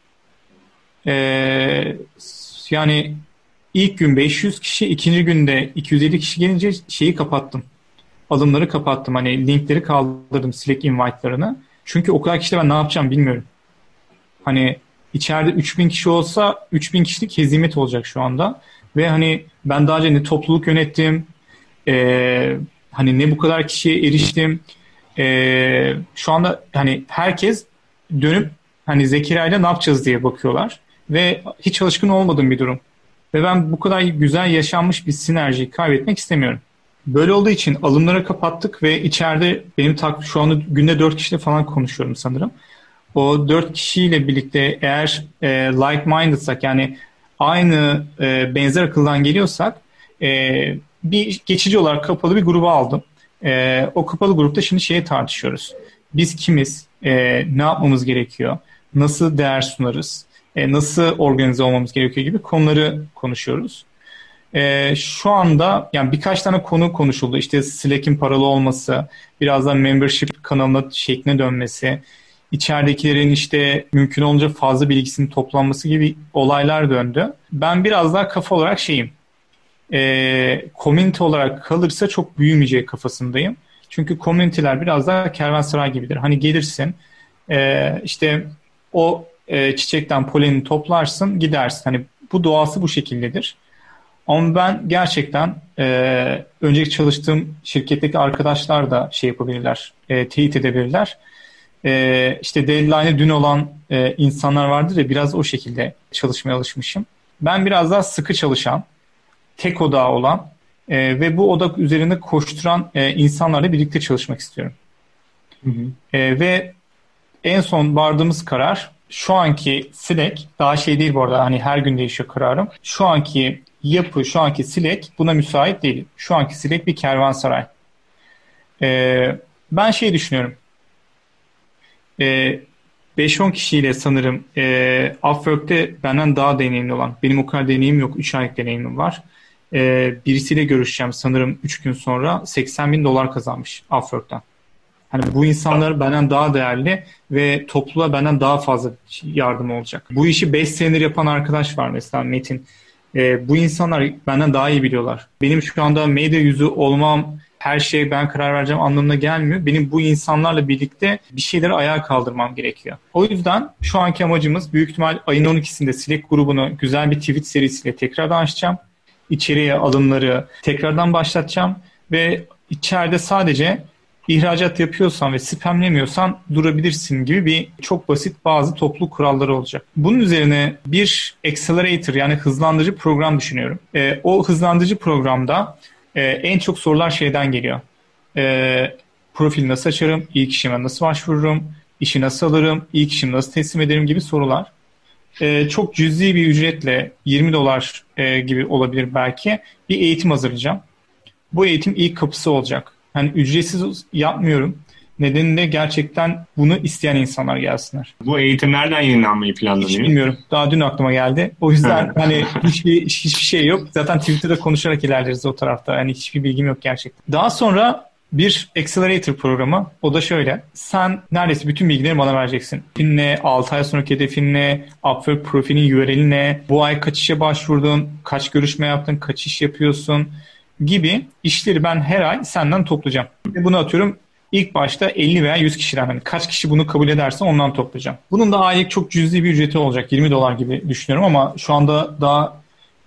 Yani ilk gün 500 kişi, ikinci günde 250 kişi gelince şeyi kapattım. Alımları kapattım. Hani linkleri kaldırdım, Slack invite'larını. Çünkü o kadar kişiyle ben ne yapacağım bilmiyorum. Hani içeride 3000 kişi olsa 3000 kişilik hezimet olacak şu anda. Ve hani ben daha önce ne topluluk yönettim, hani ne bu kadar kişiye eriştim. Şu anda hani herkes dönüp hani Zekeriya'yla ne yapacağız diye bakıyorlar. Ve hiç alışkın olmadığım bir durum. Ve ben bu kadar güzel yaşanmış bir sinerjiyi kaybetmek istemiyorum. Böyle olduğu için alımları kapattık ve içeride benim şu anda günde 4 kişiyle falan konuşuyorum sanırım. O 4 kişiyle birlikte eğer like-minded'sak, yani aynı benzer akıldan geliyorsak bir geçici olarak kapalı bir gruba aldım. O kapalı grupta şimdi şeyi tartışıyoruz. Biz kimiz? Ne yapmamız gerekiyor? Nasıl değer sunarız? Nasıl organize olmamız gerekiyor gibi konuları konuşuyoruz. Şu anda yani birkaç tane konu konuşuldu. İşte Slack'in paralı olması, birazdan membership kanalına şekline dönmesi, içeridekilerin işte mümkün olunca fazla bilgisinin toplanması gibi olaylar döndü. Ben biraz daha kafa olarak şeyim. Community olarak kalırsa çok büyümeyeceği kafasındayım. Çünkü community'ler biraz daha kervansaray gibidir. Hani gelirsin, işte o çiçekten polenini toplarsın, gidersin. Hani bu doğası bu şekildedir. Ama ben gerçekten önceki çalıştığım şirketteki arkadaşlar da şey yapabilirler, teyit edebilirler. İşte deadline'ı dün olan insanlar vardır ya, biraz o şekilde çalışmaya alışmışım. Ben biraz daha sıkı çalışan, tek odağı olan ve bu odak üzerinde koşturan insanlarla birlikte çalışmak istiyorum. Hı hı. Ve en son vardığımız karar, şu anki Slack, daha şey değil bu arada, hani her gün değişiyor kararım. Şu anki yapı, şu anki Slack buna müsait değil. Şu anki Slack bir kervansaray. Ben şey düşünüyorum. 5-10 kişiyle sanırım Upwork'te benden daha deneyimli olan, benim o kadar deneyimim yok, 3 aylık deneyimim var. Birisiyle görüşeceğim sanırım 3 gün sonra, $80,000 kazanmış Upwork'tan. Hani bu insanlar benden daha değerli ve topluluğa benden daha fazla yardım olacak. Bu işi 5 senedir yapan arkadaş var mesela, Metin. Bu insanlar benden daha iyi biliyorlar. Benim şu anda medya yüzü olmam, her şeye ben karar vereceğim anlamına gelmiyor. Benim bu insanlarla birlikte bir şeyleri ayağa kaldırmam gerekiyor. O yüzden şu anki amacımız büyük ihtimal ayın 12'sinde Slack grubunu güzel bir tweet serisiyle tekrardan açacağım. İçeriye alımları tekrardan başlatacağım ve içeride sadece ihracat yapıyorsan ve spamlemiyorsan durabilirsin gibi bir çok basit bazı topluluk kuralları olacak. Bunun üzerine bir accelerator, yani hızlandırıcı program düşünüyorum. O hızlandırıcı programda en çok sorular şeyden geliyor. Profil nasıl açarım? İlk işime nasıl başvururum? İşi nasıl alırım? İlk işimi nasıl teslim ederim gibi sorular. Çok cüzi bir ücretle $20 gibi olabilir belki, bir eğitim hazırlayacağım. Bu eğitim ilk kapısı olacak. Hani ücretsiz yapmıyorum. Nedeni de gerçekten bunu isteyen insanlar gelsinler. Bu eğitim nereden yayınlanmayı planlanıyor? Hiç bilmiyorum. Daha dün aklıma geldi. O yüzden hani hiçbir şey yok. Zaten Twitter'da konuşarak ilerleriz o tarafta. Yani hiçbir bilgim yok gerçekten. Daha sonra bir accelerator programı. O da şöyle. Sen neredeyse bütün bilgileri bana vereceksin. Hedefin ne? 6 ay sonraki hedefin ne? Upwork profilin URL'i ne? Bu ay kaç işe başvurdun? Kaç görüşme yaptın? Kaç iş yapıyorsun? Gibi işleri ben her ay senden toplayacağım. Ve bunu atıyorum ilk başta 50 veya 100 kişiden, hani kaç kişi bunu kabul ederse ondan toplayacağım. Bunun da aylık çok cüzi bir ücreti olacak. $20 gibi düşünüyorum ama şu anda daha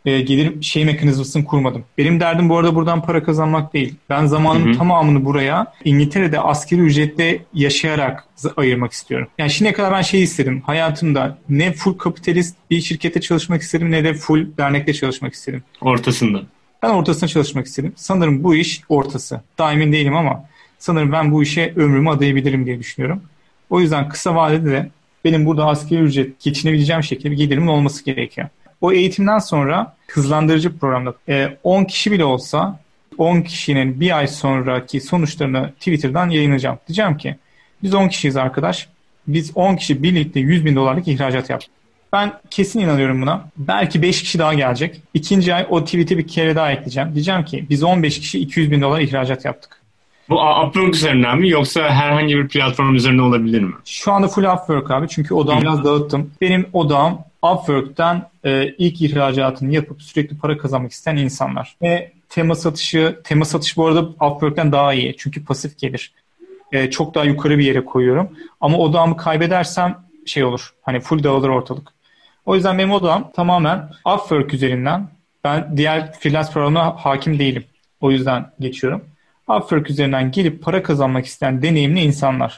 gelir mekanizmasını kurmadım. Benim derdim bu arada buradan para kazanmak değil. Ben zamanımın tamamını buraya İngiltere'de asgari ücretle yaşayarak ayırmak istiyorum. Yani şimdiye kadar ben şey istedim. Hayatımda ne full kapitalist bir şirkette çalışmak istedim, ne de full dernekte çalışmak istedim. Ortasında. Ben ortasına çalışmak istedim. Sanırım bu iş ortası. Daha emin değilim ama sanırım ben bu işe ömrümü adayabilirim diye düşünüyorum. O yüzden kısa vadede de benim burada asgari ücret geçinebileceğim şekilde bir gelirimin olması gerekiyor. O eğitimden sonra hızlandırıcı programda 10 kişi bile olsa 10 kişinin bir ay sonraki sonuçlarını Twitter'dan yayınlayacağım. Diyeceğim ki biz 10 kişiyiz arkadaş. Biz 10 kişi birlikte $100,000 ihracat yaptık. Ben kesin inanıyorum buna. Belki 5 kişi daha gelecek. İkinci ay o tweet'i bir kere daha ekleyeceğim. Diyeceğim ki biz 15 kişi $200,000 ihracat yaptık. Bu Upwork üzerinden mi yoksa herhangi bir platform üzerinde olabilir mi? Şu anda full Upwork abi. Çünkü odağımı biraz dağıttım. Benim odağım Upwork'ten ilk ihracatını yapıp sürekli para kazanmak isteyen insanlar. Ve tema satış bu arada Upwork'ten daha iyi. Çünkü pasif gelir. Çok daha yukarı bir yere koyuyorum. Ama odağımı kaybedersem şey olur. Hani full dağılır ortalık. O yüzden benim odağım tamamen Upwork üzerinden. Ben diğer freelance programına hakim değilim. O yüzden geçiyorum. Upwork üzerinden gelip para kazanmak isteyen deneyimli insanlar.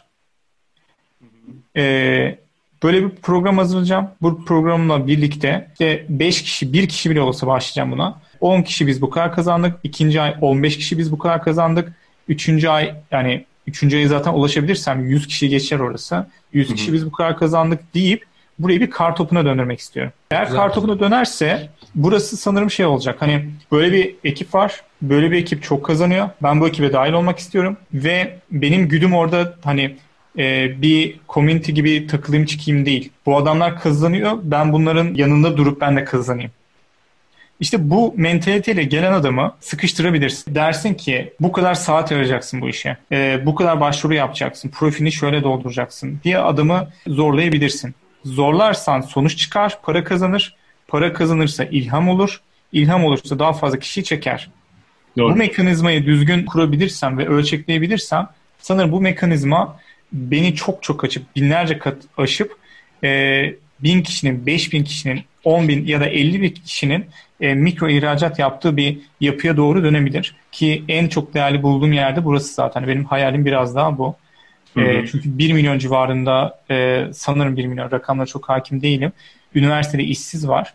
Böyle bir program hazırlayacağım. Bu programla birlikte işte 5 kişi, 1 kişi bile olsa başlayacağım buna. 10 kişi biz bu kadar kazandık. İkinci ay 15 kişi biz bu kadar kazandık. Üçüncü ay, yani üçüncü aya zaten ulaşabilirsem 100 kişi geçer orası. 100 kişi biz bu kadar kazandık deyip burayı bir kartopuna döndürmek istiyorum. Eğer kartopuna dönerse burası sanırım şey olacak. Hani böyle bir ekip var. Böyle bir ekip çok kazanıyor. Ben bu ekibe dahil olmak istiyorum. Ve benim güdüm orada hani bir community gibi takılayım çıkayım değil. Bu adamlar kazanıyor. Ben bunların yanında durup ben de kazanayım. İşte bu mentaliteyle gelen adamı sıkıştırabilirsin. Dersin ki bu kadar saat ayıracaksın bu işe. Bu kadar başvuru yapacaksın. Profilini şöyle dolduracaksın diye adamı zorlayabilirsin. Zorlarsan sonuç çıkar, para kazanır. Para kazanırsa ilham olur. İlham olursa daha fazla kişiyi çeker. Doğru. Bu mekanizmayı düzgün kurabilirsem ve ölçekleyebilirsem sanırım bu mekanizma beni çok açıp binlerce kat aşıp 1000 kişinin, 5000 kişinin, 10.000 ya da 50.000 kişinin mikro ihracat yaptığı bir yapıya doğru dönebilir. Ki en çok değerli bulduğum yerde burası zaten. Benim hayalim biraz daha bu. Çünkü 1 milyon civarında, sanırım 1 milyon, rakamlara çok hakim değilim. Üniversitede işsiz var.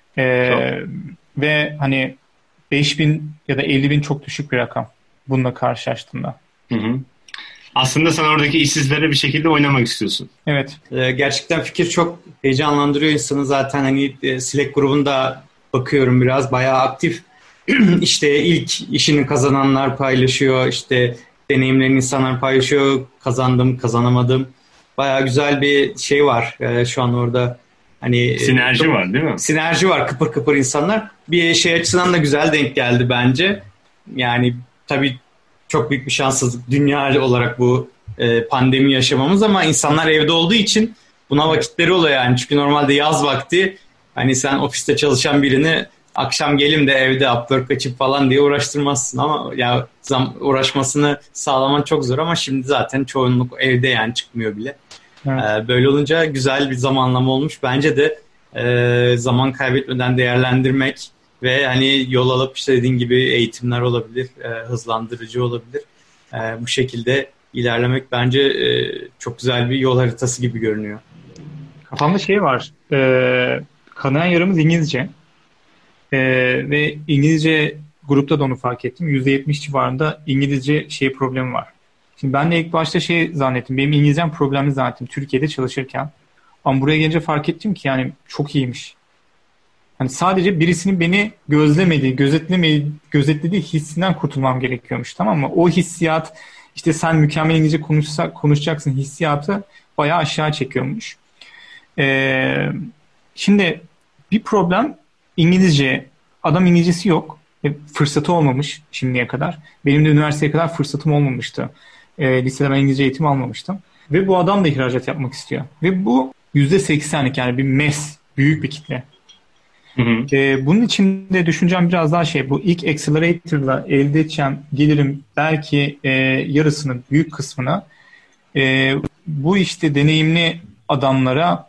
Ve hani 5.000 ya da 50.000 çok düşük bir rakam bununla karşılaştığımda. Aslında sen oradaki işsizlere bir şekilde oynamak istiyorsun. Evet. Gerçekten fikir çok heyecanlandırıyor insanı. Zaten hani Slack grubunda bakıyorum, biraz bayağı aktif. İşte ilk işini kazananlar paylaşıyor. İşte deneyimlerini insanlar paylaşıyor. Kazandım, kazanamadım. Bayağı güzel bir şey var şu an orada. Hani sinerji var değil mi? Sinerji var, kıpır kıpır insanlar. Bir şey açısından da güzel denk geldi bence. Yani tabii çok büyük bir şanssızlık dünya olarak bu pandemi yaşamamız, ama insanlar evde olduğu için buna vakitleri oluyor yani. Çünkü normalde yaz vakti hani sen ofiste çalışan birini akşam gelim de evde Upwork açıp falan diye uğraştırmazsın, ama ya uğraşmasını sağlaman çok zor, ama şimdi zaten çoğunluk evde yani, çıkmıyor bile. Evet. Böyle olunca güzel bir zamanlama olmuş. Bence de zaman kaybetmeden değerlendirmek ve hani yol alıp işte dediğin gibi eğitimler olabilir, hızlandırıcı olabilir. Bu şekilde ilerlemek bence çok güzel bir yol haritası gibi görünüyor. Kafamda şey var, kanayan yaramız İngilizce. Ve İngilizce grupta da onu fark ettim. %70 civarında İngilizce problemi var. Şimdi ben de ilk başta zannettim. Benim İngilizcem problemli zannettim Türkiye'de çalışırken. Ama buraya gelince fark ettim ki yani çok iyiymiş. Hani sadece birisinin beni gözetlediği hissinden kurtulmam gerekiyormuş, tamam mı? O hissiyat, işte sen mükemmel İngilizce konuşacaksın hissiyatı bayağı aşağı çekiyormuş. Şimdi bir problem İngilizce. Adam İngilizcesi yok. Fırsatı olmamış şimdiye kadar. Benim de üniversiteye kadar fırsatım olmamıştı. Lisede ben İngilizce eğitim almamıştım. Ve bu adam da ihracat yapmak istiyor. Ve bu %80'lik yani bir büyük bir kitle. Bunun için de düşüncem biraz daha bu ilk Accelerator'la elde edeceğim gelirim belki yarısının büyük kısmını bu işte deneyimli adamlara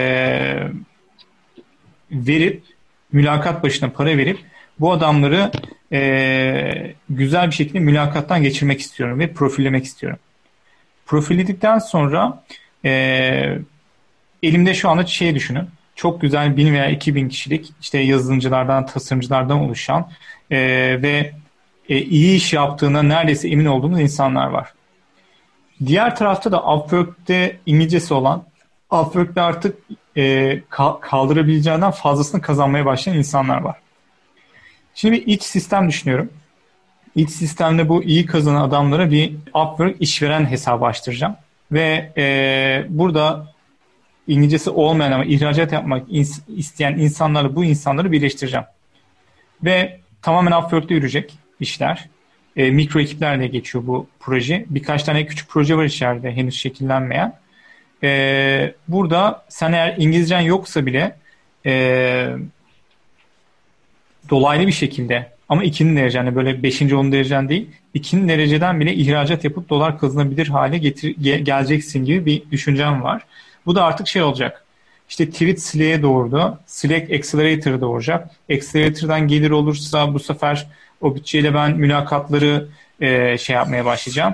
verip, mülakat başına para verip bu adamları güzel bir şekilde mülakattan geçirmek istiyorum ve profillemek istiyorum. Profilledikten sonra elimde şu anda düşünün. Çok güzel 1000 veya 2000 kişilik işte yazılımcılardan, tasarımcılardan oluşan ve iyi iş yaptığına neredeyse emin olduğumuz insanlar var. Diğer tarafta da Upwork'te İngilizcesi olan, Upwork'te artık kaldırabileceğinden fazlasını kazanmaya başlayan insanlar var. Şimdi bir iç sistem düşünüyorum. İç sistemde bu iyi kazanan adamlara bir Upwork işveren hesabı açtıracağım. Ve burada İngilizcesi olmayan ama ihracat yapmak isteyen insanlarla bu insanları birleştireceğim. Ve tamamen Upwork'ta yürüyecek işler. Mikro ekiplerle geçiyor bu proje. Birkaç tane küçük proje var içeride henüz şekillenmeyen. Burada sen eğer İngilizcen yoksa bile dolaylı bir şekilde, ama 2'nin derecen, böyle 5. 10. derecen değil, 2'nin dereceden bile ihracat yapıp dolar kazanabilir hale geleceksin gibi bir düşüncem var. Bu da artık olacak. İşte tweet Slack'e doğurdu. Slack Accelerator'a doğuracak. Accelerator'dan gelir olursa bu sefer o bütçeyle ben mülakatları yapmaya başlayacağım.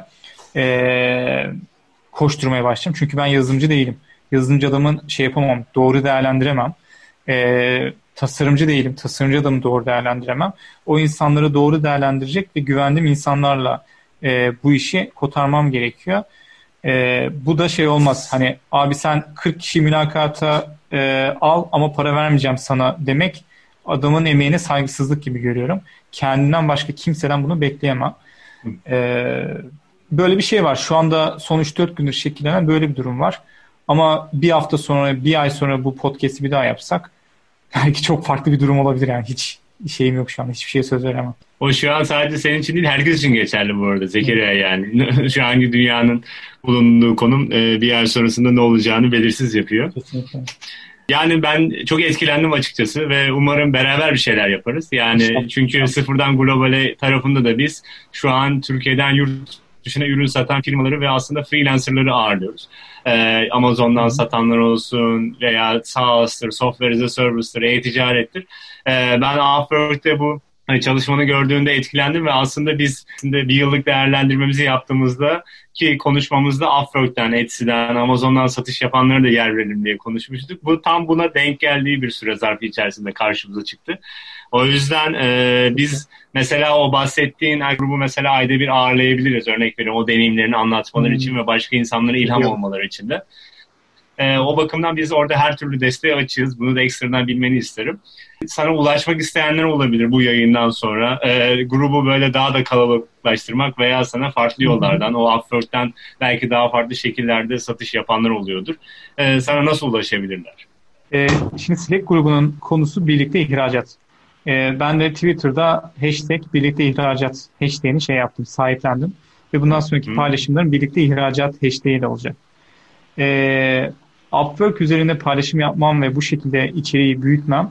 Koşturmaya başlayacağım. Çünkü ben yazılımcı değilim. Yazılımcı adamın yapamam. Doğru değerlendiremem. Tasarımcı değilim. Tasarımcı adamı doğru değerlendiremem. O insanları doğru değerlendirecek ve güvendiğim insanlarla bu işi kotarmam gerekiyor. Bu da olmaz. Hani abi sen 40 kişi mülakata al ama para vermeyeceğim sana demek adamın emeğine saygısızlık gibi görüyorum. Kendimden başka kimseden bunu bekleyemem. Böyle bir şey var. Şu anda son 3-4 gündür şekillenen böyle bir durum var. Ama bir hafta sonra, bir ay sonra bu podcast'i bir daha yapsak belki çok farklı bir durum olabilir yani. Hiç şeyim yok şu an. Hiçbir şeye söz veremem. O şu an sadece senin için değil, herkes için geçerli bu arada Zekeriya yani. Şu anki dünyanın bulunduğu konum bir ay sonrasında ne olacağını belirsiz yapıyor. Kesinlikle. Yani ben çok etkilendim açıkçası ve umarım beraber bir şeyler yaparız. Yani çünkü Sıfırdan Globale tarafında da biz şu an Türkiye'den yurt yurt dışına ürün satan firmaları ve aslında freelancerları ağırlıyoruz. Amazon'dan satanlar olsun veya SaaS'tır, Software as a Service'tir, e-ticarettir. Ben Upwork'te bu çalışmanı gördüğümde etkilendim ve aslında biz bir yıllık değerlendirmemizi yaptığımızda ki konuşmamızda Upwork'ten, Etsy'den, Amazon'dan satış yapanlara da yer verelim diye konuşmuştuk. Bu tam buna denk geldiği bir süre zarfı içerisinde karşımıza çıktı. O yüzden biz mesela o bahsettiğin grubu mesela ayda bir ağırlayabiliriz. Örnek veriyorum o deneyimlerini anlatmaları için ve başka insanlara ilham olmaları için de. O bakımdan biz orada her türlü desteği açığız. Bunu da ekstradan bilmeni isterim. Sana ulaşmak isteyenler olabilir bu yayından sonra. Grubu böyle daha da kalabalıklaştırmak veya sana farklı yollardan, o Upwork'ten belki daha farklı şekillerde satış yapanlar oluyordur. Sana nasıl ulaşabilirler? Şimdi Slack grubunun konusu birlikte ihracat. Ben de Twitter'da #birlikte ihracat hashtag'ini yaptım, sahiplendim. Ve bundan sonraki paylaşımlarım birlikte ihracat hashtag ile olacak. Upwork üzerinde paylaşım yapmam ve bu şekilde içeriği büyütmem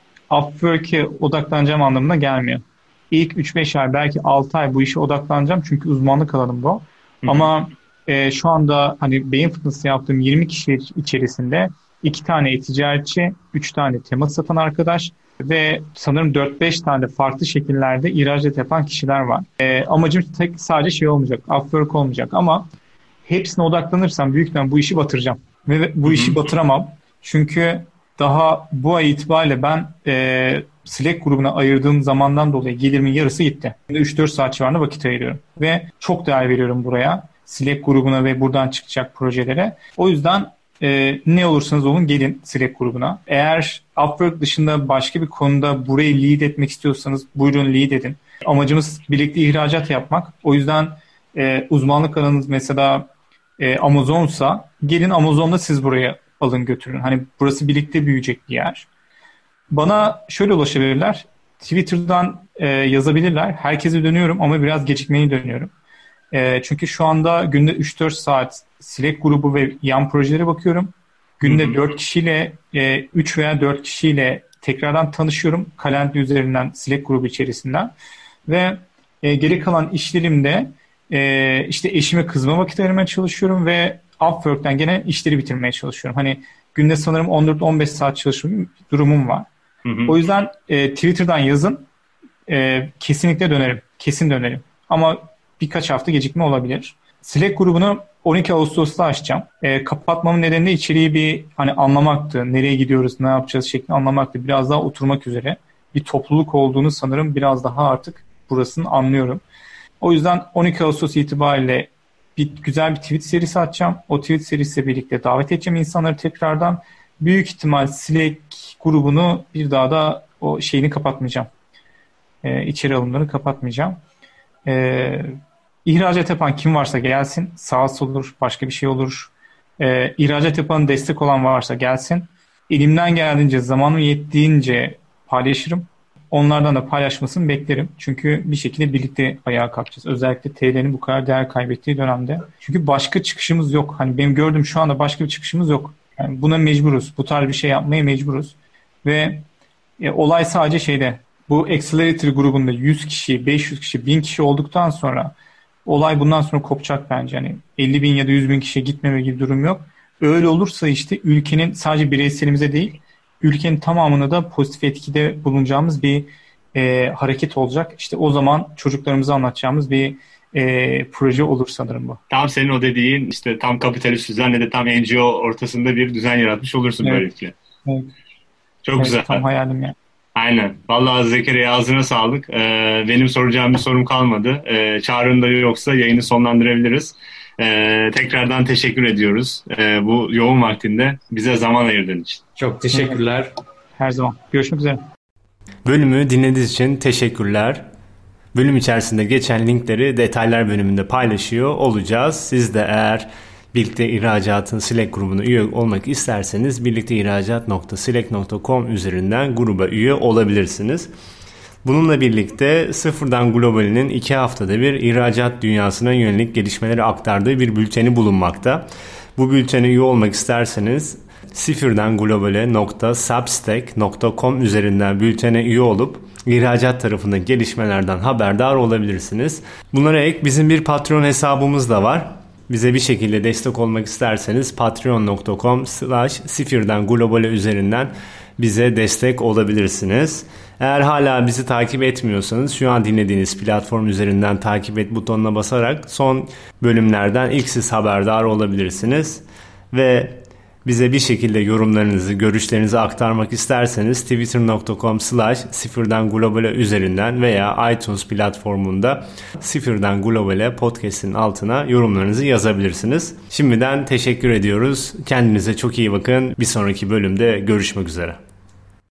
Upwork'e odaklanacağım anlamına gelmiyor. İlk 3-5 ay belki 6 ay bu işe odaklanacağım çünkü uzmanlık alanım bu. Ama şu anda hani beyin fitness'ı yaptığım 20 kişi içerisinde 2 tane e-ticaretçi, 3 tane temas satan arkadaş ve sanırım 4-5 tane farklı şekillerde ihracat yapan kişiler var. Amacım sadece olmayacak, Upwork olmayacak ama hepsine odaklanırsam büyük ihtimalle bu işi batıracağım. Ve bu işi batıramam. Çünkü daha bu ay itibariyle ben Slack grubuna ayırdığım zamandan dolayı gelirimin yarısı gitti. 3-4 saat civarında vakit ayırıyorum. Ve çok değer veriyorum buraya. Slack grubuna ve buradan çıkacak projelere. O yüzden ne olursanız olun gelin Slack grubuna. Eğer Upwork dışında başka bir konuda burayı lead etmek istiyorsanız buyurun lead edin. Amacımız birlikte ihracat yapmak. O yüzden uzmanlık alanınız mesela Amazon'sa gelin Amazon'da siz buraya alın götürün. Hani burası birlikte büyüyecek bir yer. Bana şöyle ulaşabilirler. Twitter'dan yazabilirler. Herkese dönüyorum ama biraz gecikmeli dönüyorum. Çünkü şu anda günde 3-4 saat Slack grubu ve yan projelere bakıyorum. Günde 4 kişiyle 3 veya 4 kişiyle tekrardan tanışıyorum. Calendly üzerinden Slack grubu içerisinden. Ve geri kalan işlerimde işte eşime kızma vakit ayırmaya çalışıyorum ve Upwork'ten gene işleri bitirmeye çalışıyorum. Hani günde sanırım 14-15 saat çalışma durumum var. O yüzden Twitter'dan yazın. Kesinlikle dönerim. Kesin dönerim. Ama birkaç hafta gecikme olabilir. Slack grubunu 12 Ağustos'ta açacağım. Kapatmamın nedeni de içeriği bir hani anlamaktı. Nereye gidiyoruz, ne yapacağız şeklinde anlamaktı. Biraz daha oturmak üzere. Bir topluluk olduğunu sanırım biraz daha artık burasını anlıyorum. O yüzden 12 Ağustos itibariyle güzel bir tweet serisi açacağım. O tweet serisiyle birlikte davet edeceğim insanları tekrardan. Büyük ihtimal Slack grubunu bir daha da o şeyini kapatmayacağım. İçeri alımları kapatmayacağım. İhracat yapan kim varsa gelsin. SaaS olur, başka bir şey olur. İhracat yapan destek olan varsa gelsin. Elimden geldiğince, zamanım yettiğince paylaşırım. Onlardan da paylaşmasını beklerim. Çünkü bir şekilde birlikte ayağa kalkacağız. Özellikle TL'nin bu kadar değer kaybettiği dönemde. Çünkü başka çıkışımız yok. Hani benim gördüğüm şu anda başka bir çıkışımız yok. Yani buna mecburuz. Bu tarz bir şey yapmaya mecburuz. Ve olay sadece bu Accelerator grubunda 100 kişi, 500 kişi, 1000 kişi olduktan sonra olay bundan sonra kopacak bence. Yani 50 bin ya da 100 bin kişiye gitmeme gibi durum yok. Öyle olursa işte ülkenin sadece bireyselimize değil, ülkenin tamamına da pozitif etkide bulunacağımız bir hareket olacak. İşte o zaman çocuklarımıza anlatacağımız bir proje olur sanırım bu. Tam senin o dediğin işte tam kapitalist düzen ne de tam NGO ortasında bir düzen yaratmış olursun böylelikle. Evet. Çok güzel. Tam hayalim yani. Aynen. Vallahi Zekeriya ağzına sağlık. Benim soracağım bir sorum kalmadı. Çağrı'nın da yoksa yayını sonlandırabiliriz. Tekrardan teşekkür ediyoruz. Bu yoğun vaktinde bize zaman ayırdığın için. Çok teşekkürler. Her zaman. Görüşmek üzere. Bölümü dinlediğiniz için teşekkürler. Bölüm içerisinde geçen linkleri detaylar bölümünde paylaşıyor olacağız. Siz de eğer Birlikte İhracat'ın Slack grubuna üye olmak isterseniz birlikteihracat.slack.com üzerinden gruba üye olabilirsiniz. Bununla birlikte Sıfırdan Global'inin 2 haftada bir ihracat dünyasına yönelik gelişmeleri aktardığı bir bülteni bulunmakta. Bu bültene üye olmak isterseniz sıfırdanglobale.substack.com üzerinden bültene üye olup ihracat tarafındaki gelişmelerden haberdar olabilirsiniz. Bunlara ek bizim bir Patreon hesabımız da var. Bize bir şekilde destek olmak isterseniz patreon.com/sifirdenglobale üzerinden bize destek olabilirsiniz. Eğer hala bizi takip etmiyorsanız şu an dinlediğiniz platform üzerinden takip et butonuna basarak son bölümlerden ilk siz haberdar olabilirsiniz. Ve bize bir şekilde yorumlarınızı, görüşlerinizi aktarmak isterseniz twitter.com/sifirdenglobale üzerinden veya iTunes platformunda Sifirden Globale podcast'in altına yorumlarınızı yazabilirsiniz. Şimdiden teşekkür ediyoruz. Kendinize çok iyi bakın. Bir sonraki bölümde görüşmek üzere.